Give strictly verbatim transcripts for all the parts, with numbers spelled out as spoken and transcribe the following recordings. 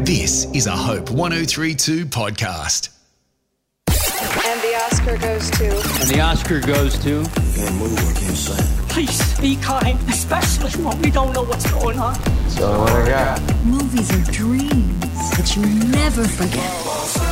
This is a Hope one oh three point two podcast. And the Oscar goes to... And the Oscar goes to... Can't move, I can't sing. Please be kind, especially when we don't know what's going on. So what I got? Movies are dreams that you never forget.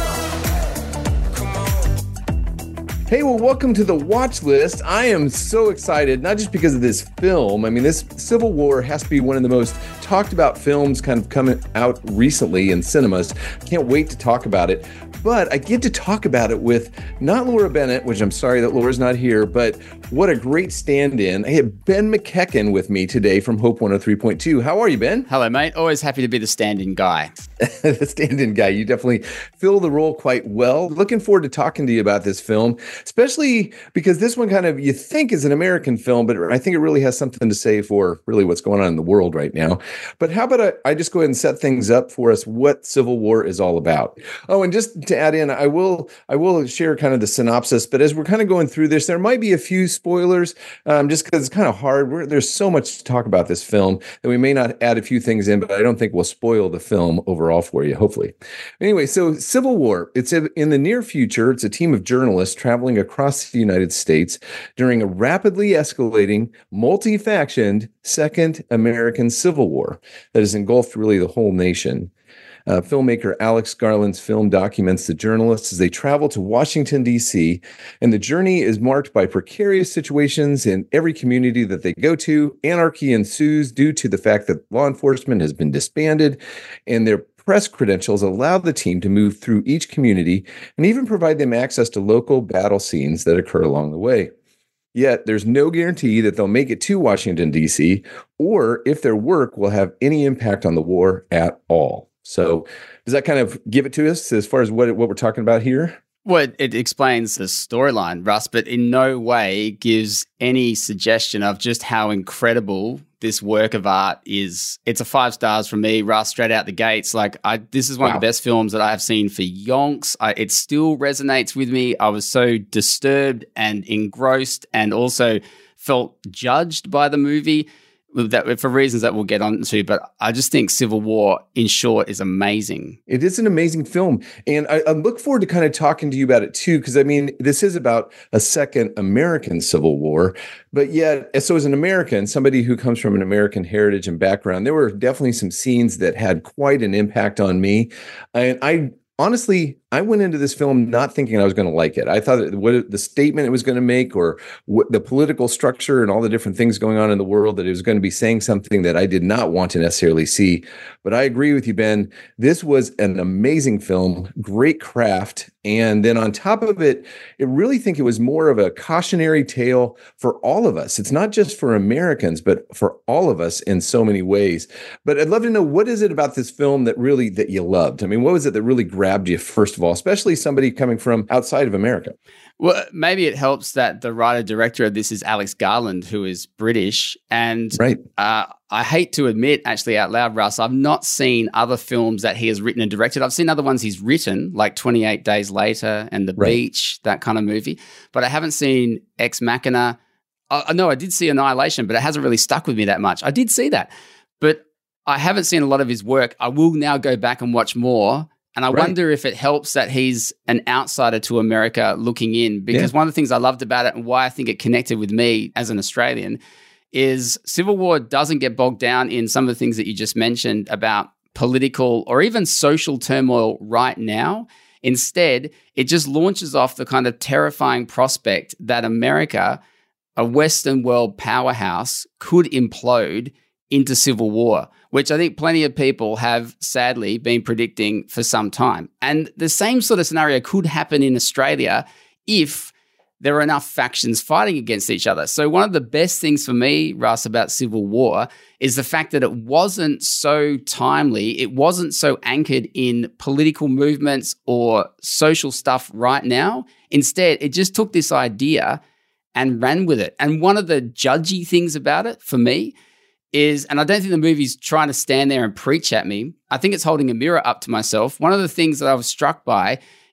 Hey, well, welcome to the watch list. I am so excited, not just because of this film. I mean, this Civil War has to be one of the most talked about films kind of coming out recently in cinemas. Can't wait to talk about it. But I get to talk about it with not Laura Bennett, which I'm sorry that Laura's not here, but what a great stand-in. I have Ben McEachen with me today from Hope one oh three point two. How are you, Ben? Hello, mate. Always happy to be the stand-in guy. The stand-in guy. You definitely fill the role quite well. Looking forward to talking to you about this film, especially because this one kind of, you think is an American film, but I think it really has something to say for really what's going on in the world right now. But how about I, I just go ahead and set things up for us, what Civil War is all about. Oh, and just to add in, I will I will share kind of the synopsis, but as we're kind of going through this, there might be a few spoilers, um, just because it's kind of hard. We're, there's so much to talk about this film that we may not add a few things in, but I don't think we'll spoil the film overall for you, hopefully. Anyway, so Civil War, it's in the near future. It's a team of journalists traveling across the United States during a rapidly escalating, multi-factioned Second American Civil War that has engulfed really the whole nation. Uh, filmmaker Alex Garland's film documents the journalists as they travel to Washington, D C, and the journey is marked by precarious situations in every community that they go to. Anarchy ensues due to the fact that law enforcement has been disbanded, and their press credentials allow the team to move through each community and even provide them access to local battle scenes that occur along the way. Yet, there's no guarantee that they'll make it to Washington, D C, or if their work will have any impact on the war at all. So does that kind of give it to us as far as what, what we're talking about here? Well, it, it explains the storyline, Russ, but in no way gives any suggestion of just how incredible this work of art is. It's a five stars from me, Russ, straight out the gates. Like, I, this is one wow. of the best films that I have seen for yonks. I, it still resonates with me. I was so disturbed and engrossed and also felt judged by the movie. That for reasons that we'll get on to, but I just think Civil War, in short, is amazing. It is an amazing film, and I, I look forward to kind of talking to you about it too, because I mean, this is about a second American Civil War, but yet, so as an American, somebody who comes from an American heritage and background, there were definitely some scenes that had quite an impact on me, and I honestly, I went into this film not thinking I was going to like it. I thought that what the statement it was going to make, or what the political structure and all the different things going on in the world, that it was going to be saying something that I did not want to necessarily see. But I agree with you, Ben. This was an amazing film, great craft. And then on top of it, I really think it was more of a cautionary tale for all of us. It's not just for Americans, but for all of us in so many ways. But I'd love to know, what is it about this film that really, that you loved? I mean, what was it that really grabbed you, first of all, especially somebody coming from outside of America? Well, maybe it helps that the writer-director of this is Alex Garland, who is British. And right. uh, I hate to admit, actually out loud, Russ, I've not seen other films that he has written and directed. I've seen other ones he's written, like twenty-eight Days Later and The right. Beach, that kind of movie. But I haven't seen Ex Machina. I know I did see Annihilation, but it hasn't really stuck with me that much. I did see that. But I haven't seen a lot of his work. I will now go back and watch more. And I right. wonder if it helps that he's an outsider to America looking in, because yeah. one of the things I loved about it and why I think it connected with me as an Australian is Civil War doesn't get bogged down in some of the things that you just mentioned about political or even social turmoil right now. Instead, it just launches off the kind of terrifying prospect that America, a Western world powerhouse, could implode into civil war, which I think plenty of people have sadly been predicting for some time. And the same sort of scenario could happen in Australia if there are enough factions fighting against each other. So one of the best things for me, Russ, about Civil War is the fact that it wasn't so timely. It wasn't so anchored in political movements or social stuff right now. Instead, it just took this idea and ran with it. And one of the judgy things about it for me is, and I don't think the movie's trying to stand there and preach at me, I think it's holding a mirror up to myself. One of the things that I was struck by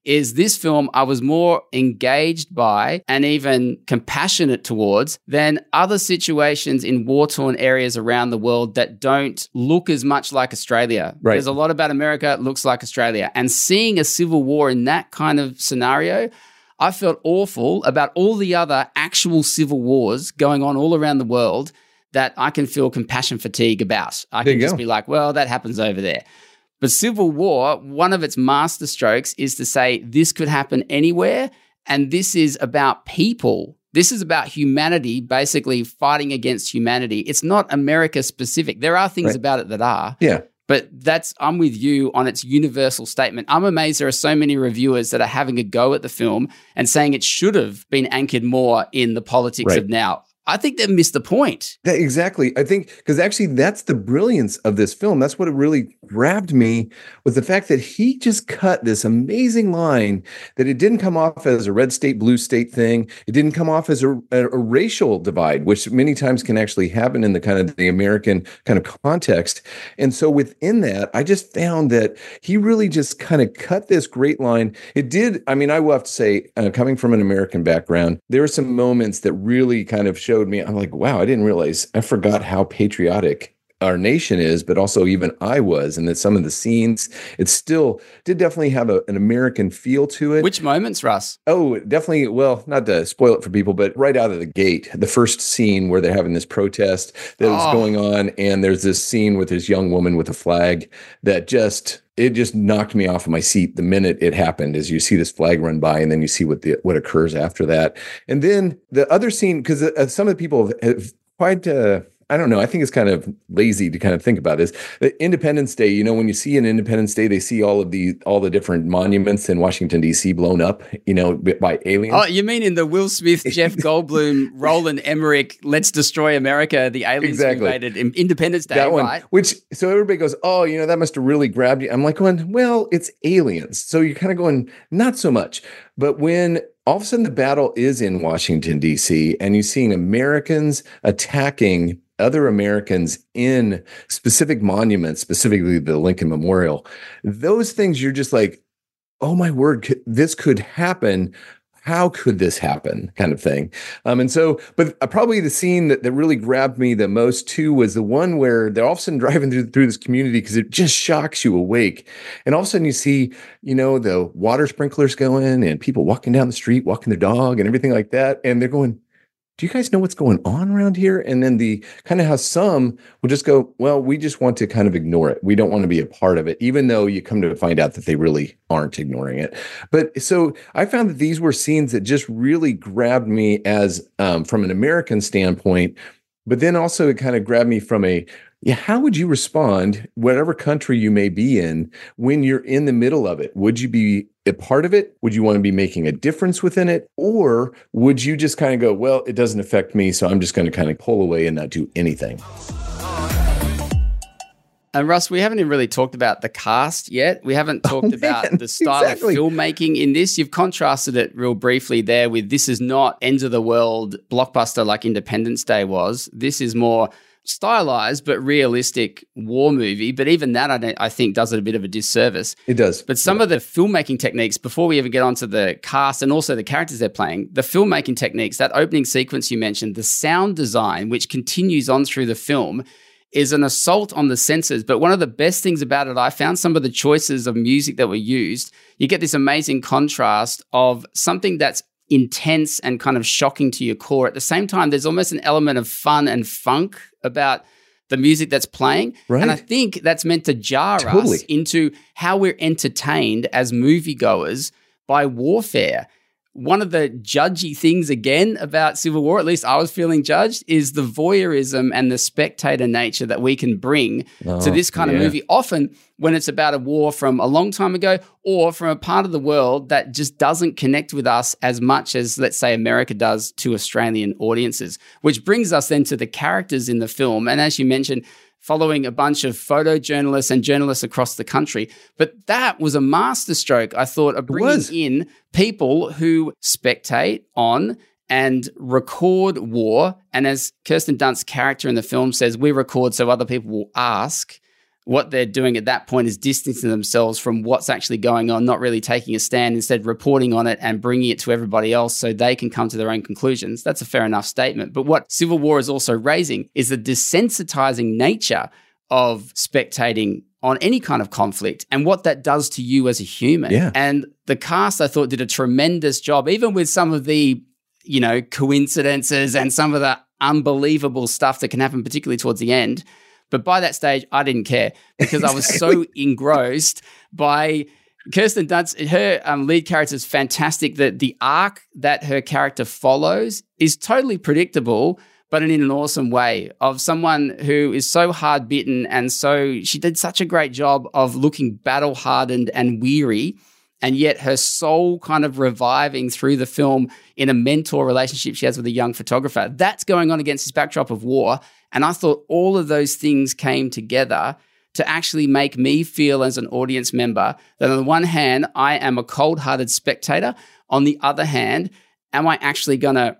is this film I was more engaged by and even compassionate towards than other situations in war-torn areas around the world that don't look as much like Australia. Right. There's a lot about America that looks like Australia. And seeing a civil war in that kind of scenario, I felt awful about all the other actual civil wars going on all around the world that I can feel compassion fatigue about. I There can you just go. be like, well, that happens over there. But civil war, one of its master strokes is to say this could happen anywhere, and this is about people. This is about humanity basically fighting against humanity. It's not America specific. There are things Right. about it that are. Yeah. But that's, I'm with you on its universal statement. I'm amazed there are so many reviewers that are having a go at the film and saying it should have been anchored more in the politics Right. of now. I think they've missed the point. That, exactly. I think because actually that's the brilliance of this film. That's what it really grabbed me, was the fact that he just cut this amazing line that it didn't come off as a red state, blue state thing. It didn't come off as a, a, a racial divide, which many times can actually happen in the kind of the American kind of context. And so within that, I just found that he really just kind of cut this great line. It did. I mean, I will have to say, uh, coming from an American background, there were some moments that really kind of showed me, I'm like, wow, I didn't realize, I forgot how patriotic our nation is, but also even I was, and that some of the scenes, it still did definitely have a, an American feel to it. Which moments, Russ? Oh, definitely. Well, not to spoil it for people, but right out of the gate, the first scene where they're having this protest that was Oh. going on, and there's this scene with this young woman with a flag that just, it just knocked me off of my seat the minute it happened, as you see this flag run by, and then you see what the what occurs after that. And then the other scene, because uh, some of the people have, have quite uh, I don't know, I think it's kind of lazy to kind of think about this. The Independence Day, you know, when you see an Independence Day, they see all of the all the different monuments in Washington, D C blown up, you know, by aliens. Oh, you mean in the Will Smith, Jeff Goldblum, Roland Emmerich, Let's Destroy America, the aliens Exactly. invaded in Independence Day, That one, right? which, so everybody goes, oh, you know, that must have really grabbed you. I'm like going, well, it's aliens. So you're kind of going, not so much. But when all of a sudden the battle is in Washington, D C, and you're seeing Americans attacking other Americans in specific monuments, specifically the Lincoln Memorial, those things you're just like, oh my word, c- this could happen. How could this happen? Kind of thing. Um, and so, but uh, probably the scene that, that really grabbed me the most too was the one where they're all of a sudden driving through, through this community, because it just shocks you awake. And all of a sudden you see, you know, the water sprinklers going and people walking down the street, walking their dog and everything like that. And they're going, do you guys know what's going on around here? And then the kind of how some will just go, well, we just want to kind of ignore it. We don't want to be a part of it, even though you come to find out that they really aren't ignoring it. But so I found that these were scenes that just really grabbed me as um, from an American standpoint, but then also it kind of grabbed me from a, yeah, how would you respond, whatever country you may be in, when you're in the middle of it? Would you be a part of it? Would you want to be making a difference within it? Or would you just kind of go, well, it doesn't affect me, so I'm just going to kind of pull away and not do anything? And Russ, we haven't even really talked about the cast yet. We haven't talked Oh, about man, the style exactly. of filmmaking in this. You've contrasted it real briefly there with, this is not end of the world blockbuster like Independence Day was. This is more stylized but realistic war movie. But even that, I, don't, I think, does it a bit of a disservice. It does. But some of the filmmaking techniques, before we even get onto the cast and also the characters they're playing, the filmmaking techniques, that opening sequence you mentioned, the sound design, which continues on through the film, is an assault on the senses. But one of the best things about it, I found some of the choices of music that were used. You get this amazing contrast of something that's intense and kind of shocking to your core. At the same time, there's almost an element of fun and funk about the music that's playing. Right. And I think that's meant to jar Totally. us into how we're entertained as moviegoers by warfare. One of the judgy things, again, about Civil War, at least I was feeling judged, is the voyeurism and the spectator nature that we can bring Oh, to this kind yeah. of movie. Often when it's about a war from a long time ago or from a part of the world that just doesn't connect with us as much as, let's say, America does to Australian audiences, which brings us then to the characters in the film. And as you mentioned, following a bunch of photojournalists and journalists across the country. But that was a masterstroke, I thought, of bringing was. in people who spectate on and record war. And as Kirsten Dunst's character in the film says, we record so other people will ask. what they're doing at that point is distancing themselves from what's actually going on, not really taking a stand, instead reporting on it and bringing it to everybody else so they can come to their own conclusions. That's a fair enough statement. But what Civil War is also raising is the desensitizing nature of spectating on any kind of conflict and what that does to you as a human. Yeah. And the cast, I thought, did a tremendous job, even with some of the, you know, coincidences and some of the unbelievable stuff that can happen, particularly towards the end. But by that stage, I didn't care because I was so engrossed by Kirsten Dunst. Her um, lead character is fantastic. That the arc that her character follows is totally predictable, but in an awesome way, of someone who is so hard bitten. And so she did such a great job of looking battle hardened and weary, and yet her soul kind of reviving through the film in a mentor relationship she has with a young photographer. That's going on against this backdrop of war. And I thought all of those things came together to actually make me feel as an audience member that on the one hand, I am a cold-hearted spectator. On the other hand, am I actually going to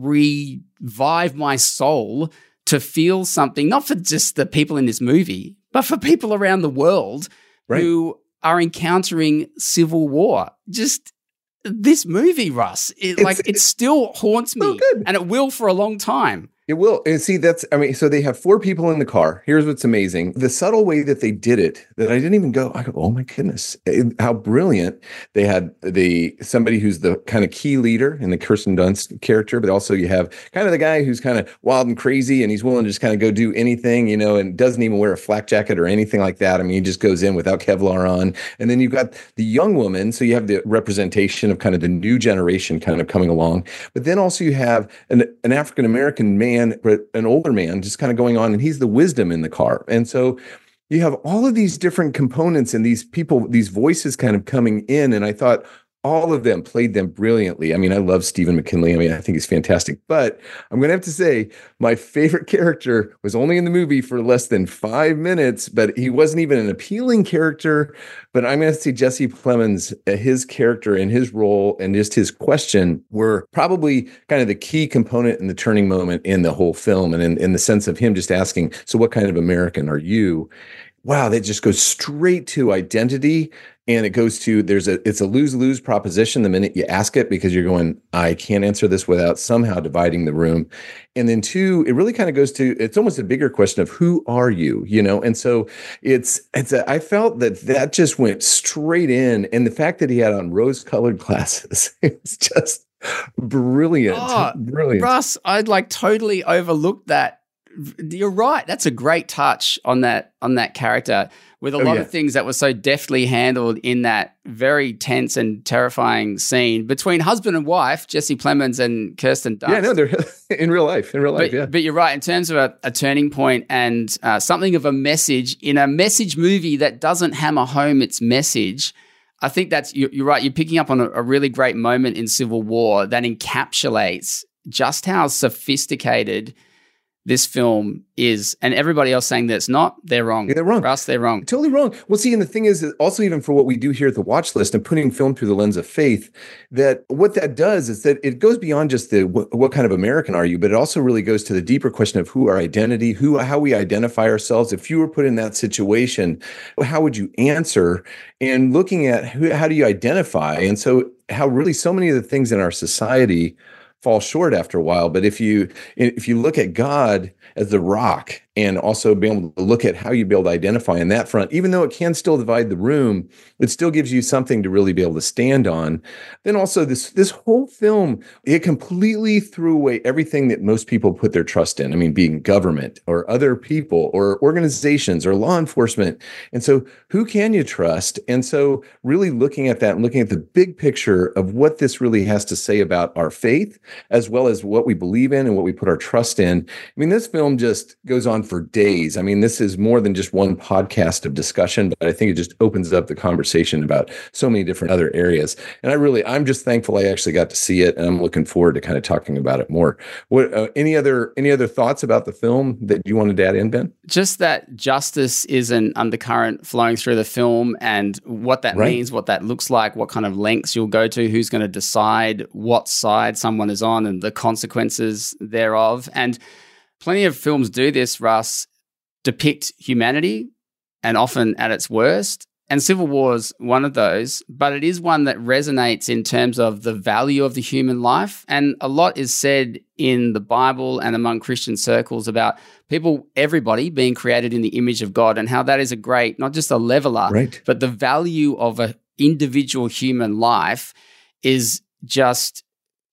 revive my soul to feel something, not for just the people in this movie, but for people around the world right. who are encountering civil war. Just this movie, Russ, it, it's, like it still haunts me, good. And it will for a long time. It will. And see, that's, I mean, so they have four people in the car. Here's what's amazing. The subtle way that they did it, that I didn't even go, I go, oh my goodness, it, how brilliant. They had the, somebody who's the kind of key leader in the Kirsten Dunst character, but also you have kind of the guy who's kind of wild and crazy and he's willing to just kind of go do anything, you know, and doesn't even wear a flak jacket or anything like that. I mean, he just goes in without Kevlar on. And then you've got the young woman. So you have the representation of kind of the new generation kind of coming along. But then also you have an, an African-American man, but an older man just kind of going on, and he's the wisdom in the car. And so you have all of these different components and these people, these voices kind of coming in. And I thought all of them played them brilliantly. I mean, I love Stephen McKinley. I mean, I think he's fantastic. But I'm going to have to say my favorite character was only in the movie for less than five minutes, but he wasn't even an appealing character. But I'm going to say Jesse Plemons, his character and his role and just his question were probably kind of the key component and the turning moment in the whole film. And in, in the sense of him just asking, so what kind of American are you? Wow, that just goes straight to identity. And it goes to, there's a, it's a lose-lose proposition the minute you ask it, because you're going, I can't answer this without somehow dividing the room. And then two, it really kind of goes to, it's almost a bigger question of who are you, you know? And so it's, it's a, I felt that that just went straight in. And the fact that he had on rose-colored glasses, it's just brilliant. Oh, brilliant. Russ, I'd like totally overlooked that. You're right. That's a great touch on that on that character, with a Oh, lot yeah. of things that were so deftly handled in that very tense and terrifying scene between husband and wife, Jesse Plemons and Kirsten Dunst. Yeah, no, they're in real life, in real life, But, yeah. but you're right, in terms of a, a turning point and uh, something of a message in a message movie that doesn't hammer home its message. I think that's, you're, you're right, you're picking up on a, a really great moment in Civil War that encapsulates just how sophisticated this film is. And everybody else saying that it's not, they're wrong. Yeah, they're wrong. Russ, they're wrong. Totally wrong. Well, see, and the thing is, that also even for what we do here at the Watch List and putting film through the lens of faith, that what that does is that it goes beyond just the what, what kind of American are you, but it also really goes to the deeper question of who our identity, who how we identify ourselves. If you were put in that situation, how would you answer? And looking at who, how do you identify? And so how really so many of the things in our society fall short after a while. But if you if you look at God as the rock, and also be able to look at how you be able to identify in that front, even though it can still divide the room, it still gives you something to really be able to stand on. Then also this this whole film, it completely threw away everything that most people put their trust in. I mean, being government or other people or organizations or law enforcement. And so who can you trust? And so really looking at that and looking at the big picture of what this really has to say about our faith, as well as what we believe in and what we put our trust in. I mean, this film just goes on for days. I mean, this is more than just one podcast of discussion, but I think it just opens up the conversation about so many different other areas. And I really, I'm just thankful I actually got to see it, and I'm looking forward to kind of talking about it more. What uh, any other any other thoughts about the film that you wanted to add in, Ben? Just that justice is an undercurrent flowing through the film, and what that Right. means, what that looks like, what kind of lengths you'll go to, who's going to decide what side someone is on, and the consequences thereof. And plenty of films do this, Russ, depict humanity and often at its worst. And Civil War is one of those, but it is one that resonates in terms of the value of the human life. And a lot is said in the Bible and among Christian circles about people, everybody being created in the image of God, and how that is a great, not just a leveler, right, but the value of an individual human life is just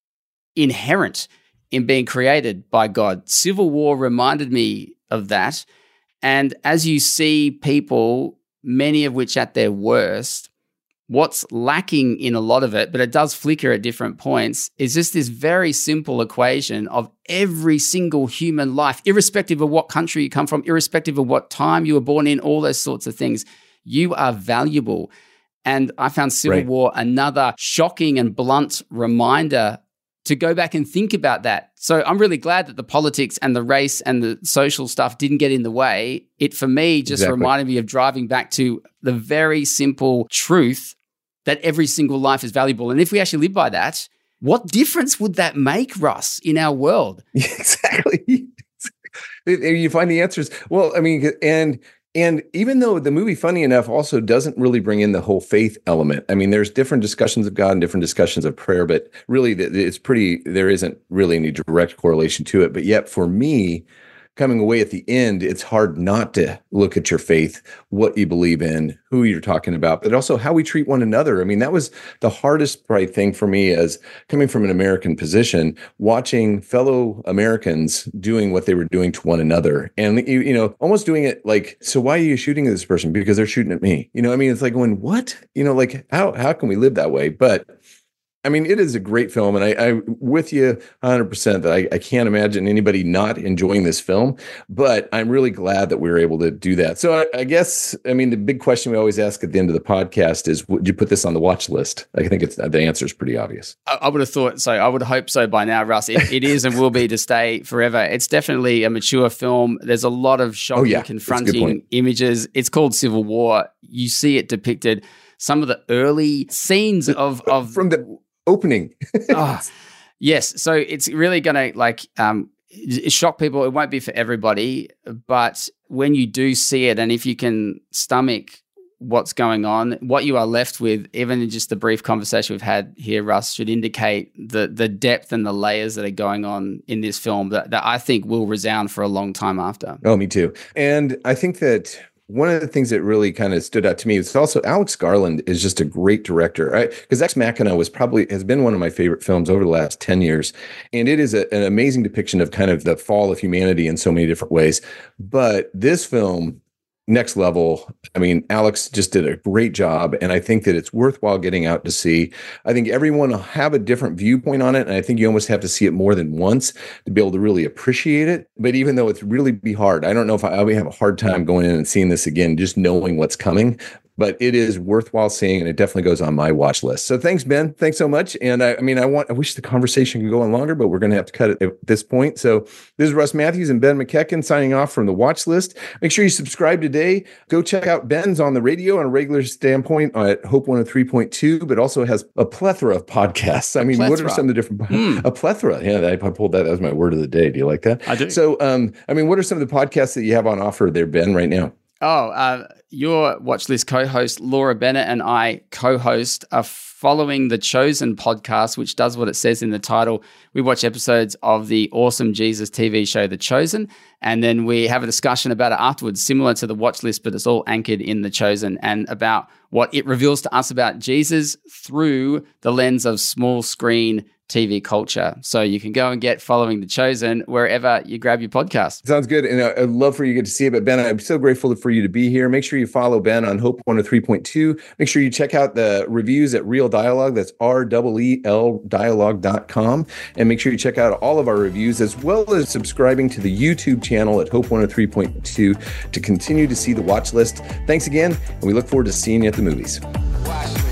inherent in being created by God. Civil War reminded me of that. And as you see people, many of which at their worst, what's lacking in a lot of it, but it does flicker at different points, is just this very simple equation of every single human life, irrespective of what country you come from, irrespective of what time you were born in, all those sorts of things. You are valuable. And I found Civil right. War another shocking and blunt reminder to go back and think about that. So I'm really glad that the politics and the race and the social stuff didn't get in the way. It, for me, just exactly. reminded me of driving back to the very simple truth that every single life is valuable. And if we actually live by that, what difference would that make, Russ, in our world? Exactly. You find the answers. Well, I mean, and And even though the movie, funny enough, also doesn't really bring in the whole faith element. I mean, there's different discussions of God and different discussions of prayer, but really it's pretty, there isn't really any direct correlation to it. But yet for me, coming away at the end, it's hard not to look at your faith, what you believe in, who you're talking about, but also how we treat one another. I mean, that was the hardest probably thing for me as coming from an American position, watching fellow Americans doing what they were doing to one another. And, you, you know, almost doing it like, so why are you shooting at this person? Because they're shooting at me. You know, I mean, it's like going, what? You know, like how, how can we live that way? But I mean, it is a great film, and I, I'm with you one hundred percent that I, I can't imagine anybody not enjoying this film, but I'm really glad that we were able to do that. So I, I guess, I mean, the big question we always ask at the end of the podcast is, would you put this on the watch list? I think it's the answer is pretty obvious. I, I would have thought so. I would hope so by now, Russ. It, it is and will be to stay forever. It's definitely a mature film. There's a lot of shocking, oh, yeah. confronting images. It's called Civil War. You see it depicted. Some of the early scenes of... of From the... opening. oh, yes. So it's really going to like um, shock people. It won't be for everybody, but when you do see it, and if you can stomach what's going on, what you are left with, even in just the brief conversation we've had here, Russ, should indicate the the depth and the layers that are going on in this film that, that I think will resound for a long time after. Oh, me too. And I think that one of the things that really kind of stood out to me is also Alex Garland is just a great director. Because Ex Machina was probably has been one of my favorite films over the last ten years. And it is a, an amazing depiction of kind of the fall of humanity in so many different ways. But this film, next level, I mean, Alex just did a great job. And I think that it's worthwhile getting out to see. I think everyone will have a different viewpoint on it. And I think you almost have to see it more than once to be able to really appreciate it. But even though it's really be hard, I don't know if I, I would have a hard time going in and seeing this again, just knowing what's coming. But it is worthwhile seeing, and it definitely goes on my watch list. So thanks, Ben. Thanks so much. And I, I mean, I want, I wish the conversation could go on longer, but we're going to have to cut it at this point. So this is Russ Matthews and Ben McEachern signing off from the watch list. Make sure you subscribe today. Go check out Ben's on the radio on a regular standpoint at Hope one oh three point two, but also has a plethora of podcasts. I mean, what are some of the different, mm. a plethora. Yeah, I pulled that. That was my word of the day. Do you like that? I do. So, um, I mean, what are some of the podcasts that you have on offer there, Ben, right now? Oh, uh, your watch list co-host Laura Bennett and I co-host a Following the Chosen podcast, which does what it says in the title. We watch episodes of the awesome Jesus T V show, The Chosen, and then we have a discussion about it afterwards, similar to the watch list, but it's all anchored in The Chosen and about what it reveals to us about Jesus through the lens of small screen T V culture. So you can go and get Following the Chosen wherever you grab your podcast. Sounds good. And I'd love for you to get to see it. But Ben, I'm so grateful for you to be here. Make sure you follow Ben on Hope one oh three point two. Make sure you check out the reviews at Real Dialogue. That's R E E L dialogue dot com. And make sure you check out all of our reviews, as well as subscribing to the YouTube channel at Hope one oh three point two to continue to see the watch list. Thanks again. And we look forward to seeing you at the movies.